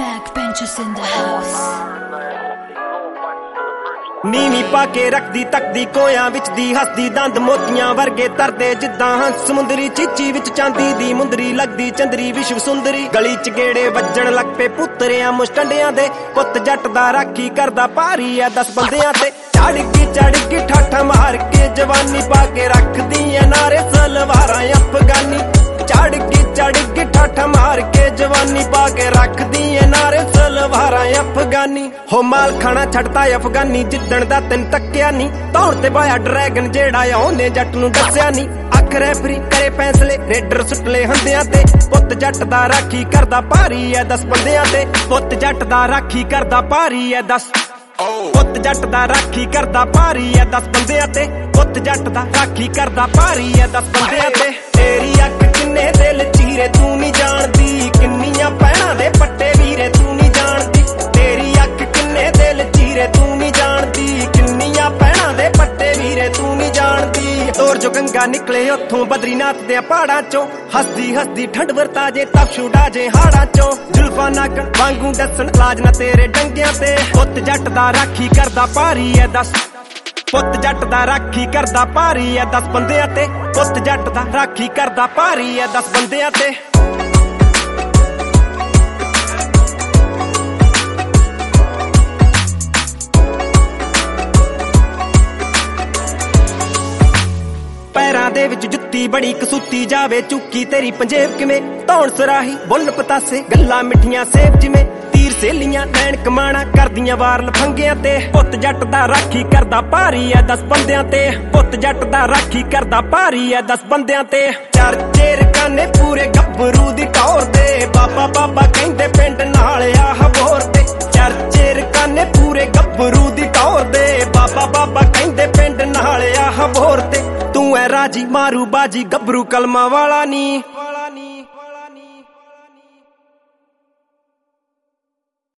Backbenchers in the house. नीवी पाके रखदी तकदी कोयां विच दी हसदी दंद मोतियां वर्गे तरदे जिद्दां हंस समुंदरी चीची विच चांदी दी मुंदरी लगदी चंदरी विश्व सुंदरी गली च गेड़े वज्जण लग पे पुत्तरियां मुस्टंडियां दे पुत्त जट दा राखी करदा भारी ऐ 10 बंदियां ते चढ़ की ठाठा मार के जवानी पाके रखदी ऐ नारे सलवारां अफगानी चढ़ की ठाठा मार के जवानी पाके रखदी ऐ नारे सलवारां अफगानी हो माल खाना छड़ता अफगानी जिद्दण दा तैन तक्या नी तौर ते बाया ड्रैगन जेड़ा ओने जट नूं दस्या नी अख रैफरी करे फैसले रेडर सुटले हंदियां ते पुत्त जट दा राखी करदा भारी ऐ 10 बंदियां ते पुत्त जट दा राखी करदा भारी ऐ 10 पुत्त जट दा राखी करदा भारी ऐ 10 बंदियां ते पुत्त जट दा राखी करदा भारी ऐ 10 बंदियां ते तेरी अख किन्ने दिल चीरे तू नहीं जानदी किन्नियां पैणां दे पट्टे वीरे तू नहीं जानदी तेरी अख किन्ने दिल चीरे तू नहीं जानदी किन्नियां पैणां दे पट्टे वीरे तू नहीं जानदी तोर जो गंगा निकले उत्थों बद्रीनाथ दे पहाड़ां चों हसदी हसदी ठंड वरता जे तप छुड़ा जे हाड़ां चों जुल्फां नक वांगू दसन लाज ना तेरे डंगियां ते पुत्त जट दा राखी करदा भारी ऐ 10 पुत्त जट दा राखी करदा भारी ऐ 10 बंदियां ते पुत्त जट दा राखी करदा भारी ऐ 10 बंदियां ते पैरां दे विच जुत्ती बड़ी कसूती जावे चुकी तेरी पंजेब किवें धौण सराही बुल्ल पतासे गल्लां मिठियां सेब जिवें तीर सहेलियां नैन कमाणा करदियां वार लफंगियां ते पुत्त जट दा राखी करदा भारी ऐ 10 बंदियां ते पुत्त जट दा राखी करदा भारी ऐ 10 बंदियां ते चरचे रकाने पूरे गब्बरू दी टौर दे बाबा बाबा कहंदे पिंड नाल आ हबोर ते चरचे रकाने पूरे गब्बरू दी टौर दे बाबा बाबा कहंदे पिंड नाल आ हबोर ते तू ऐ राजी मारू बाजी गब्बरू कलमा वाला नी।